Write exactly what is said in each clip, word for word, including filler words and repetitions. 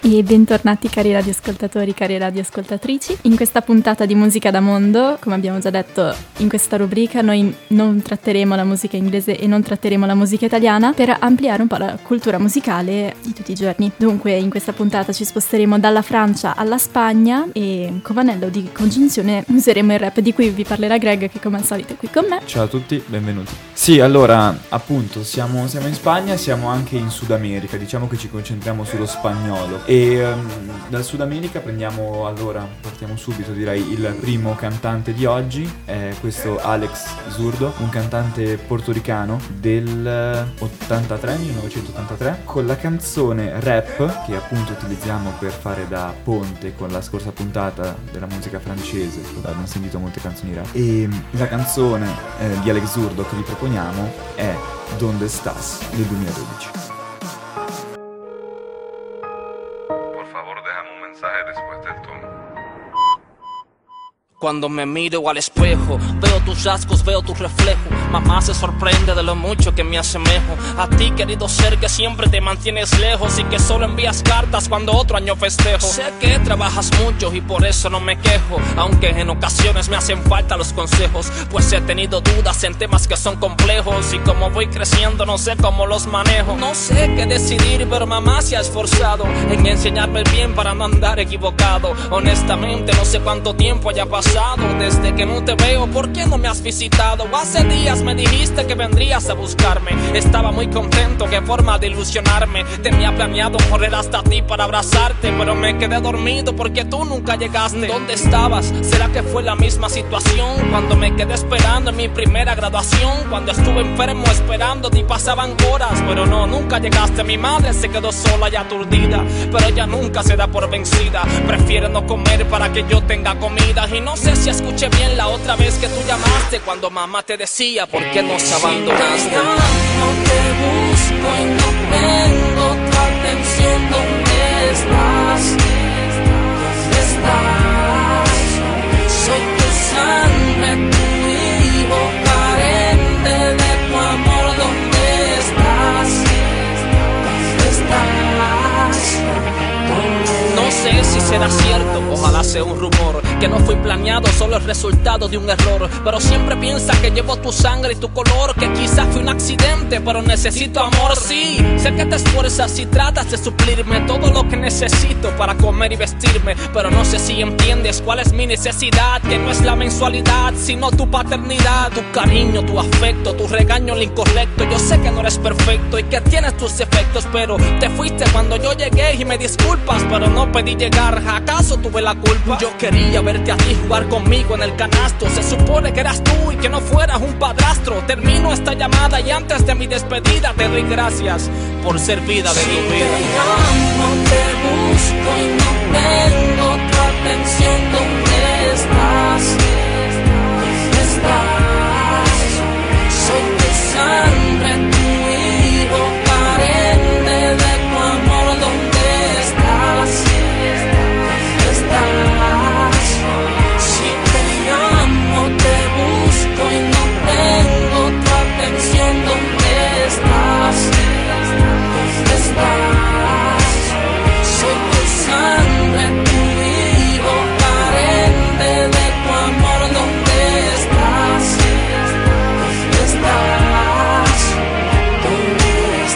E bentornati cari radioascoltatori, cari radioascoltatrici. In questa puntata di Musica da Mondo, come abbiamo già detto in questa rubrica, noi non tratteremo la musica inglese e non tratteremo la musica italiana per ampliare un po' la cultura musicale di tutti i giorni. Dunque in questa puntata ci sposteremo dalla Francia alla Spagna e come anello di congiunzione useremo il rap, di cui vi parlerà Greg, che come al solito è qui con me. Ciao a tutti, benvenuti. Sì, allora appunto siamo, siamo in Spagna, siamo anche in Sud America, diciamo che ci concentriamo sullo spagnolo. E um, dal Sud America prendiamo, allora, partiamo subito direi, il primo cantante di oggi, è questo Alex Zurdo, un cantante portoricano del ottantatré, millenovecentottantatré, con la canzone Rap, che appunto utilizziamo per fare da ponte con la scorsa puntata della musica francese, abbiamo sentito molte canzoni rap, e la canzone eh, di Alex Zurdo che vi proponiamo è Donde Estás del duemiladodici. Cuando me miro al espejo, veo tus rasgos, veo tu reflejo. Mamá se sorprende de lo mucho que me asemejo a ti, querido ser, que siempre te mantienes lejos y que solo envías cartas cuando otro año festejo. Sé que trabajas mucho y por eso no me quejo, aunque en ocasiones me hacen falta los consejos, pues he tenido dudas en temas que son complejos y como voy creciendo no sé cómo los manejo. No sé qué decidir, pero mamá se ha esforzado en enseñarme el bien para no andar equivocado. Honestamente no sé cuánto tiempo haya pasado desde que no te veo, ¿por qué no me has visitado? Hace días me dijiste que vendrías a buscarme. Estaba muy contento, qué forma de ilusionarme. Tenía planeado correr hasta ti para abrazarte, pero me quedé dormido porque tú nunca llegaste. ¿Dónde estabas? ¿Será que fue la misma situación cuando me quedé esperando en mi primera graduación? Cuando estuve enfermo esperando y pasaban horas, pero no, nunca llegaste. Mi madre se quedó sola y aturdida, pero ella nunca se da por vencida. Prefiere no comer para que yo tenga comida. Y no sé si escuché bien la otra vez que tú llamaste, cuando mamá te decía ¿por qué nos abandonaste? Si te llamo, te busco y no tengo tu atención. ¿Dónde estás? ¿Dónde estás? Soy tu sangre, tu hijo, carente de tu amor. ¿Dónde estás? ¿Dónde estás? No sé si será cierto, ojalá sea un rumor, que no fui planeado, solo el resultado de un error. Pero siempre piensa que llevo tu sangre y tu color, que quizás fue un accidente, pero necesito amor. Sí, sé que te esfuerzas y tratas de suplirme todo lo que necesito para comer y vestirme, pero no sé si entiendes cuál es mi necesidad, que no es la mensualidad, sino tu paternidad, tu cariño, tu afecto, tu regaño, lo incorrecto. Yo sé que no eres perfecto y que tienes tus defectos, pero te fuiste cuando yo llegué y me disculpas, pero no pedí llegar. ¿Acaso tuve la culpa? Yo quería verte a ti jugar conmigo en el canasto. Se supone que eras tú y que no fueras un padrastro. Termino esta llamada y antes de mi despedida te doy gracias por ser vida de mi vida. Si te llamo, te busco y no tengo tu atención. ¿Dónde estás? ¿Dónde estás? Soy tu sangre, tu hijo, carente de tu amor. ¿Dónde estás? ¿Dónde estás? Si te llamo, te busco y no tengo tu atención. ¿Dónde estás? ¿Dónde estás? Soy tu sangre, tu hijo, carente de tu amor. ¿Dónde estás? ¿Dónde estás? ¿Dónde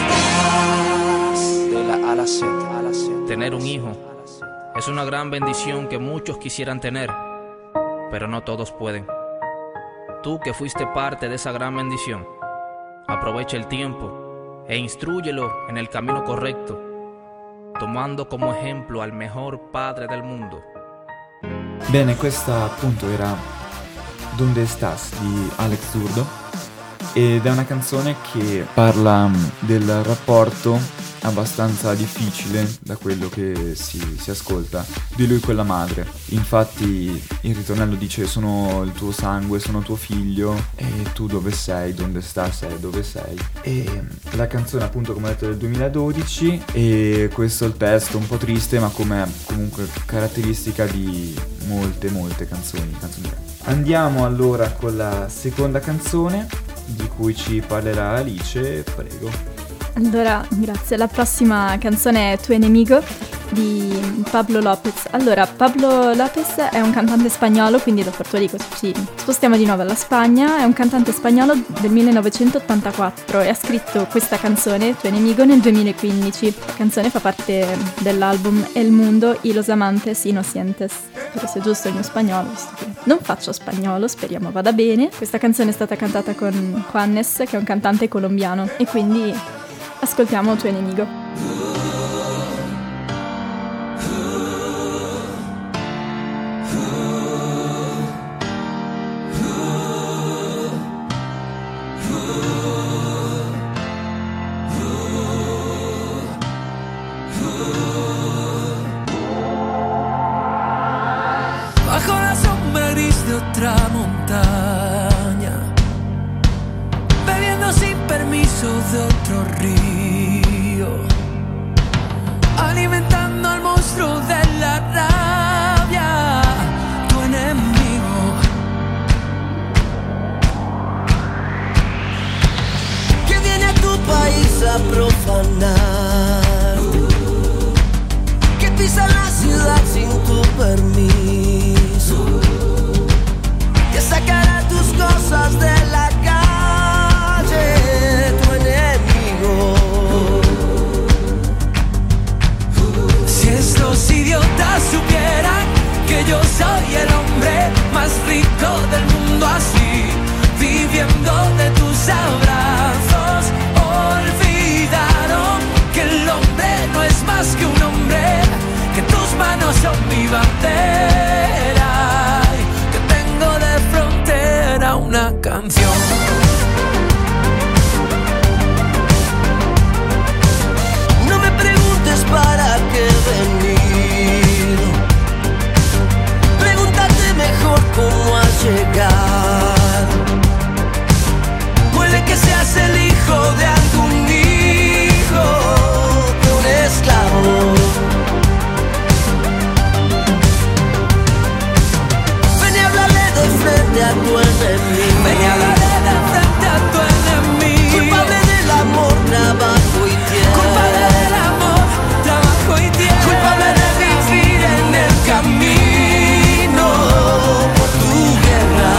estás? De la A a la Z, a la Z. Tener un hijo es una gran bendición que muchos quisieran tener, pero no todos pueden. Tú que fuiste parte de esa gran bendición, aprovecha el tiempo e instrúyelo en el camino correcto, tomando como ejemplo al mejor padre del mundo. Bene, questa appunto era Donde Estás di Alex Zurdo ed è una canzone che parla mh, del rapporto abbastanza difficile, da quello che si, si ascolta, di lui con la madre. Infatti il ritornello dice: sono il tuo sangue, sono tuo figlio, e tu dove sei, donde sta sei, dove sei. E la canzone appunto, come ho detto, del duemiladodici, e questo è il testo un po' triste, ma come comunque caratteristica di molte molte canzoni, canzoni. Andiamo allora con la seconda canzone di cui ci parlerà Alice, prego. Allora, grazie. La prossima canzone è Tu enemigo di Pablo López. Allora, Pablo López è un cantante spagnolo, quindi da Porto Rico ci spostiamo di nuovo alla Spagna. È un cantante spagnolo del millenovecentottantaquattro e ha scritto questa canzone, Tu enemigo, nel duemilaquindici. La canzone fa parte dell'album El Mundo y los Amantes Inocentes. Spero sia giusto il mio spagnolo, visto che non faccio spagnolo, speriamo vada bene. Questa canzone è stata cantata con Juanes, che è un cantante colombiano, e quindi ascoltiamo Tu enemigo. Bajo la sombra gris de otra montaña, bebiendo sin permiso de otro río, alimentando al monstruo de la rabia, tu enemigo, que viene a tu país a profanar, que pisa la ciudad sin tu permiso, que sacará tus cosas de la calle, tu enemigo. Si estos idiotas supieran que yo soy el hombre más rico del mundo, así, viviendo de tus abrazos, olvidaron que el hombre no es más que un hombre, que tus manos son mi bandera, que tengo de frontera una canción. No me preguntes para qué venir, pregúntate mejor cómo has llegado. Puede que seas el hijo de algún hijo de un esclavo. Frente a tu enemigo, ven y hablaré de frente a tu enemigo, culpable del amor, trabajo y tiempo, culpable del amor, trabajo y tiempo, culpable de vivir en el camino por tu guerra.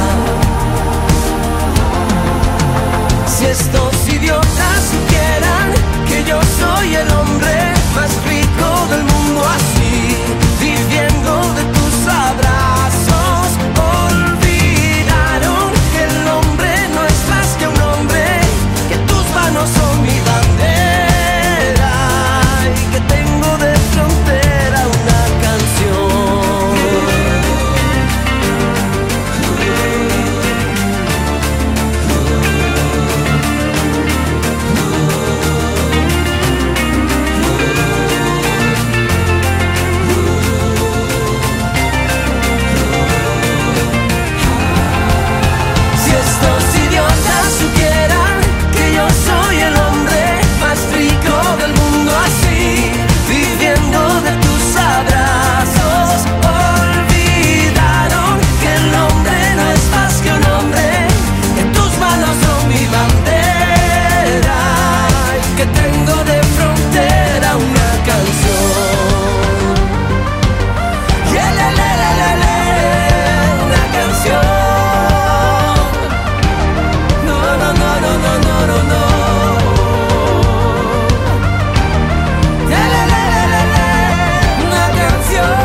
Si estos idiotas supieran que yo soy el hombre más rico del mundo, así, viviendo de tus abrazos, olvidaron que el hombre no es más que un hombre, que tus manos son mi bandera y que tengo de frontera una canción. Si estos idiotas supieran que yo soy el hombre más rico del mundo, así, viviendo de tus abrazos, olvidaron que el hombre no es más que un hombre, que tus manos son mi bandera y que tengo de frontera una canción. Yeah, la, la, la, la, la, una canción. No, no, no, no, no, no, no, no. Yeah, la, la, la, la, la, una canción.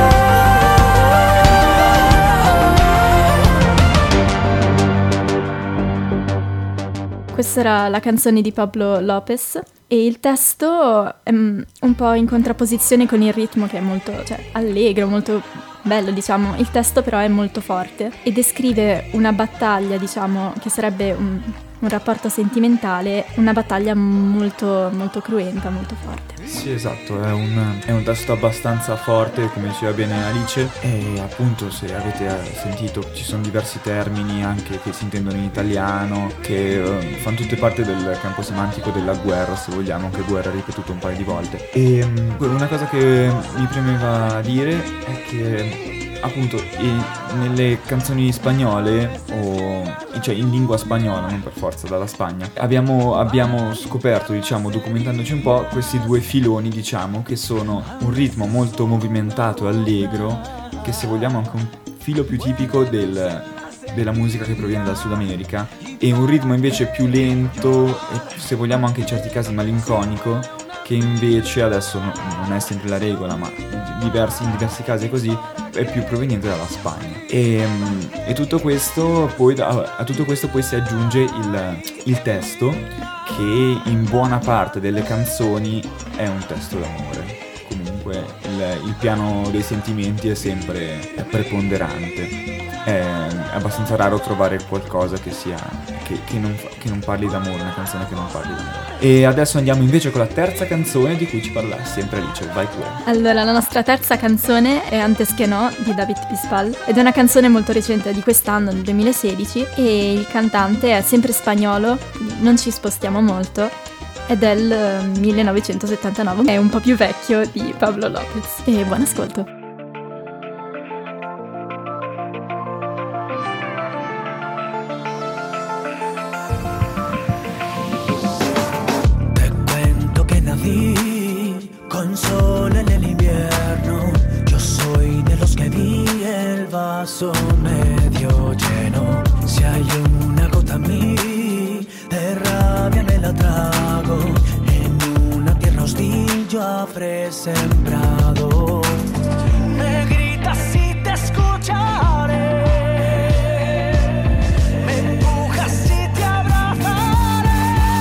Questa era la canzone di Pablo López e il testo è mm, un po' in contrapposizione con il ritmo, che è molto, cioè, allegro, molto bello, diciamo. Il testo però è molto forte e descrive una battaglia, diciamo, che sarebbe un, un rapporto sentimentale, una battaglia molto, molto cruenta, molto forte. Sì, esatto, è un, è un testo abbastanza forte, come diceva bene Alice, e appunto, se avete sentito, ci sono diversi termini anche che si intendono in italiano, che uh, fanno tutte parte del campo semantico della guerra, se vogliamo, che guerra è ripetuto un paio di volte. E um, una cosa che mi premeva dire è che appunto i, nelle canzoni spagnole o cioè in lingua spagnola, non per forza dalla Spagna. Abbiamo, abbiamo scoperto, diciamo, documentandoci un po', questi due filoni, diciamo, che sono un ritmo molto movimentato e allegro, che se vogliamo anche un filo più tipico del, della musica che proviene dal Sud America, e un ritmo invece più lento e se vogliamo anche in certi casi malinconico, che invece adesso no, non è sempre la regola, ma in diversi, in diversi casi è così, è più proveniente dalla Spagna. E, e tutto questo poi a, a tutto questo poi si aggiunge il, il testo, che in buona parte delle canzoni è un testo d'amore. Comunque il, il piano dei sentimenti è sempre preponderante. È, è abbastanza raro trovare qualcosa che sia che, che, non, che non parli d'amore, una canzone che non parli d'amore. E adesso andiamo invece con la terza canzone di cui ci parla sempre Alice, vai pure. Allora, la nostra terza canzone è Antes que no di David Bisbal ed è una canzone molto recente, di quest'anno, del duemilasedici, e il cantante è sempre spagnolo, non ci spostiamo molto, è del millenovecentosettantanove, è un po' più vecchio di Pablo Lopez. E buon ascolto. Con sol en el invierno, yo soy de los que vi el vaso medio lleno. Si hay una gota en mí de rabia me la trago, en una tierra hostil yo habré sembrado. Me gritas si te escucharé, me empujas si te abrazaré.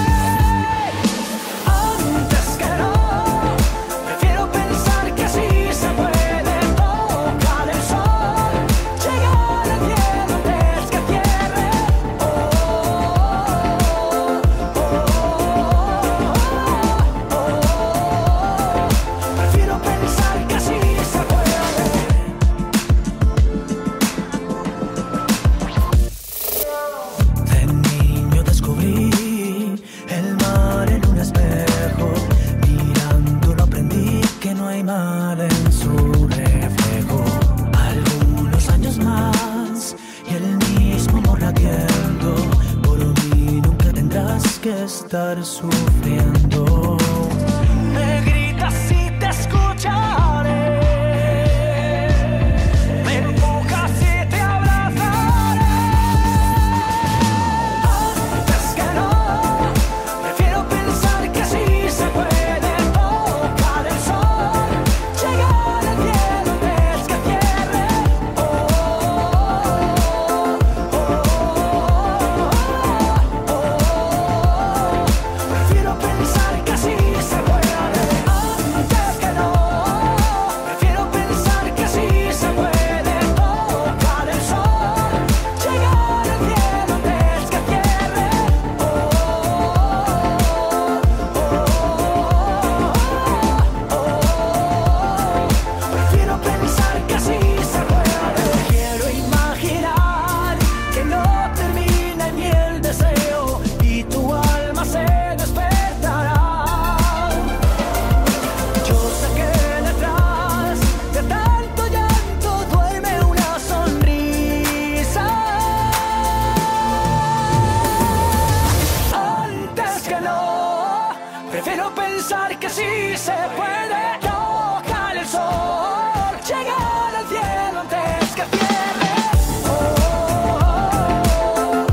Antes que no, prefiero pensar que así se puede tocar el sol, llegar al cielo antes que cierre. Oh, oh, oh, oh. Prefiero pensar que así se puede. De niño descubrí el mar en un espejo, mirándolo aprendí que no hay mal en su reflejo. Algunos años más y el mismo amor latiendo, por mí nunca tendrás que estar sufriendo. Me gritas si te escucharé, me empujas si te abrazaré. Antes que no, prefiero pensar que así se puede tocar el sol, llegar al cielo antes que cierre. Oh, oh, oh, oh. Prefiero pensar que así se puede. Antes que no, prefiero pensar que así se puede tocar el sol, llegar al cielo antes que cierre. Oh, oh, oh. Prefiero pensar que así se puede. Quiero imaginar que no termina en mí el deseo y tu alma se despertará. Yo sé que detrás de tanto llanto duerme una sonrisa. Antes que no, prefiero pensar que sí se puede tocar el sol, llegar al cielo antes que cierre. Oh, oh,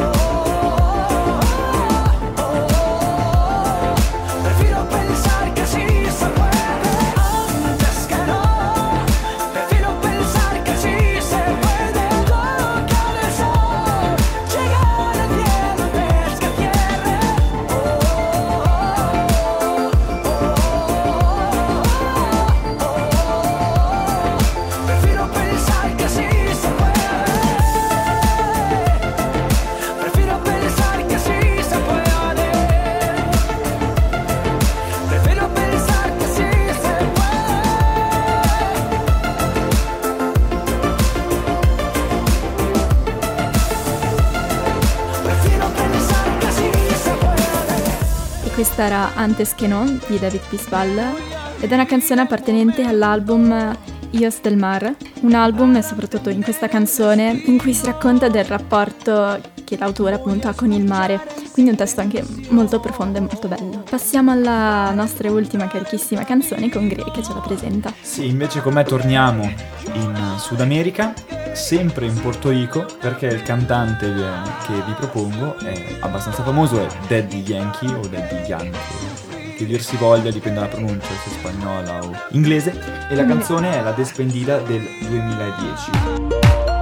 oh, oh, oh. Prefiero pensar que sí se puede. Antes que no, prefiero pensar que sí se puede tocar el sol, llegar al cielo antes que cierre. Oh, oh, oh, oh. Prefiero pensar que sí se puede. Prefiero pensar que sí se puede. Prefiero pensar que sí se puede. Prefiero pensar que sí se puede. E questa era Antes que no di David Bisbal ed è una canzone appartenente all'album Ios del Mar, un album e soprattutto in questa canzone in cui si racconta del rapporto che l'autore appunto ha con il mare, quindi un testo anche molto profondo e molto bello. Passiamo alla nostra ultima carichissima canzone con Gray che ce la presenta. Sì, invece con me torniamo in Sud America, sempre in Porto Rico, perché il cantante che vi propongo è abbastanza famoso, è Daddy Yankee o Daddy Yankee, che dir si voglia, dipende dalla pronuncia, se spagnola o inglese, e la canzone è La Despedida del duemiladieci.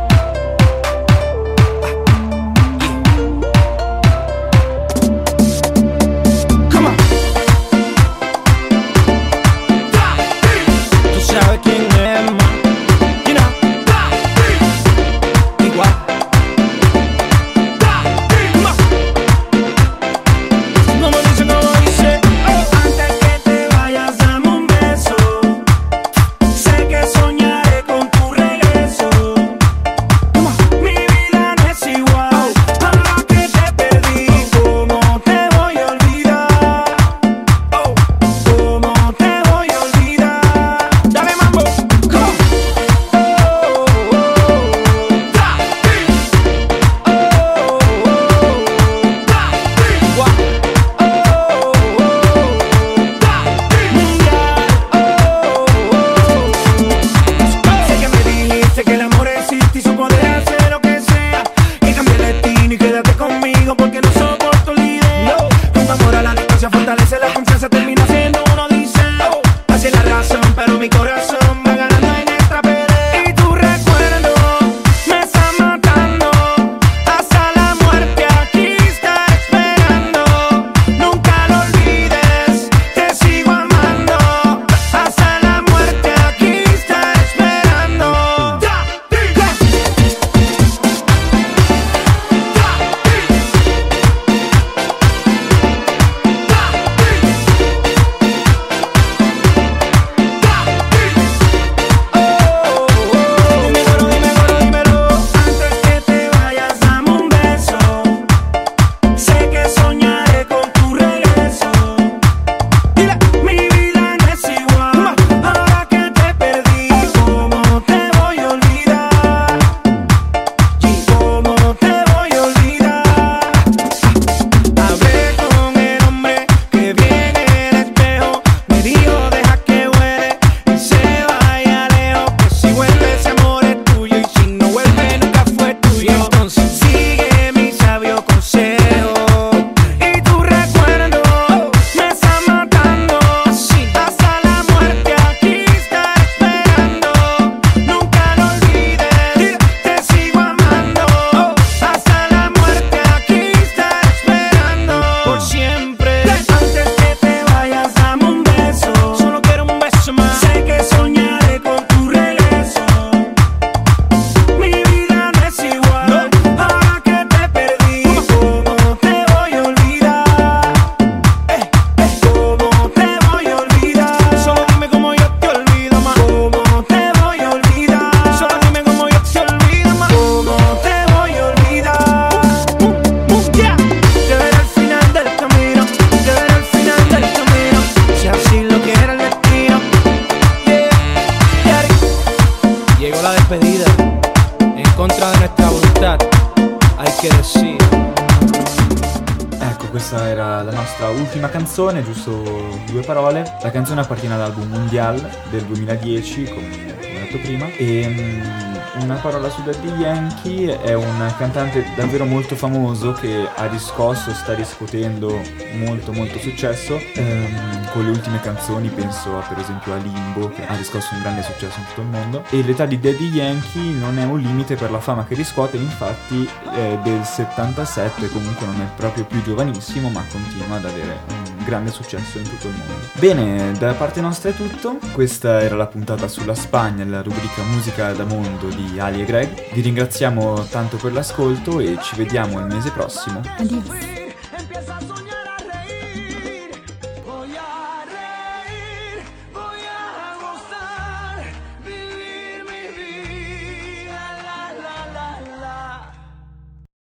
Questa era la nostra ultima canzone, giusto due parole. La canzone appartiene all'album Mundial del duemiladieci, come ho detto prima, e um, una parola su Daddy Yankee. È un cantante davvero molto famoso che ha riscosso, sta riscuotendo molto molto successo um, con le ultime canzoni. Penso a, per esempio a Limbo, che ha riscosso un grande successo in tutto il mondo, e l'età di Daddy Yankee non è un limite per la fama che riscuote. Infatti è del settantasette, comunque non è proprio più giovanissimo, ma continua ad avere un grande successo in tutto il mondo. Bene, da parte nostra è tutto. Questa era la puntata sulla Spagna, la rubrica Musica da Mondo di Ali e Greg. Vi ringraziamo tanto per l'ascolto e ci vediamo il mese prossimo. Adios.